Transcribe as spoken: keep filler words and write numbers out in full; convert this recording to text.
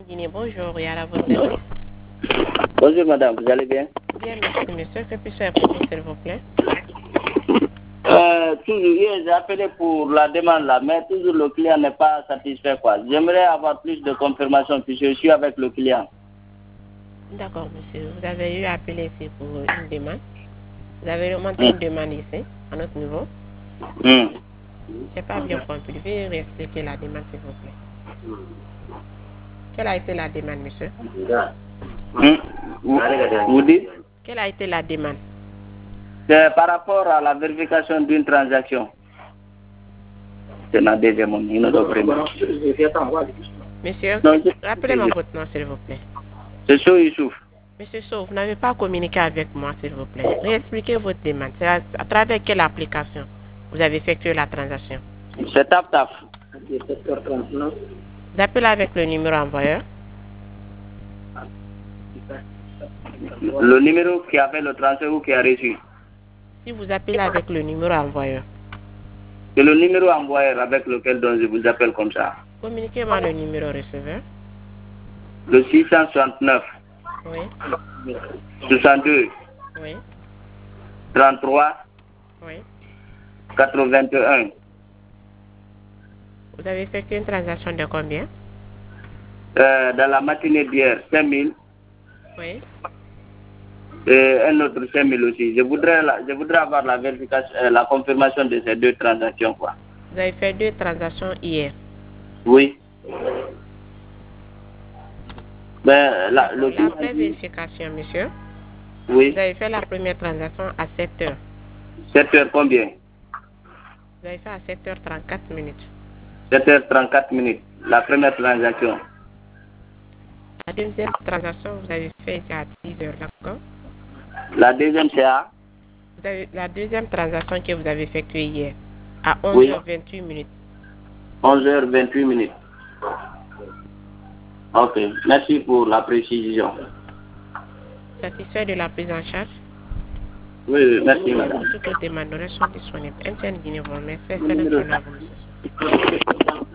Guinée, bonjour, et à la votre service. Bonjour madame, vous allez bien? Bien, merci monsieur. Que puis-je faire pour vous, s'il vous plaît? Euh, toujours, hier, j'ai appelé pour la demande là, mais toujours le client n'est pas satisfait quoi. J'aimerais avoir plus de confirmation puisque je suis avec le client. D'accord, monsieur. Vous avez eu à appeler ici pour une demande. Vous avez remonté Mm. une demande ici, à notre niveau. Mm. Je n'ai pas bien compris. Veuillez réexpliquer la demande, s'il vous plaît. Quelle a été la demande, monsieur? Mm. Vous, vous dites? Quelle a été la demande? C'est par rapport à la vérification d'une transaction. C'est la deuxième, une autre première. Monsieur, Non, je- rappelez-moi votre nom, s'il vous plaît. C'est Sou Youssouf. Monsieur Sow, vous n'avez pas communiqué avec moi, s'il vous plaît. Réexpliquez votre demande. C'est à, à travers quelle application vous avez effectué la transaction? C'est Tap Tap. Vous appelez avec le numéro envoyeur. Le numéro qui a fait le transfert ou qui a reçu. Si vous appelez avec le numéro envoyeur, C'est le numéro envoyé avec lequel donc je vous appelle comme ça. communiquez-moi le numéro receveur. Le six cent soixante-neuf, Oui, soixante-deux, oui, trente-trois, oui. quatre-vingt-un. Vous avez effectué une transaction de combien? Euh, dans la matinée d'hier, cinq mille. Oui. Et un autre cinq mille aussi. Je voudrais, la, je voudrais avoir la vérification, euh, la confirmation de ces deux transactions, quoi. Vous avez fait deux transactions hier. Oui. Ben, la, le La vérification, monsieur. Oui. Vous avez fait la première transaction à sept heures. sept heures combien? Vous avez fait à sept heures trente-quatre minutes. sept heures trente-quatre minutes. La première transaction. La deuxième transaction, vous avez fait à dix heures, d'accord? La deuxième, c'est à Vous avez, la deuxième transaction que vous avez effectuée hier, à Oui. onze heures vingt-huit minutes. onze heures vingt-huit minutes. Ok, merci pour la précision. Satisfait de la prise en charge? Oui, oui, merci madame. Toutes les demandes sont disponibles. N T N Guinée vous remercie. Excellente journée à vous, monsieur.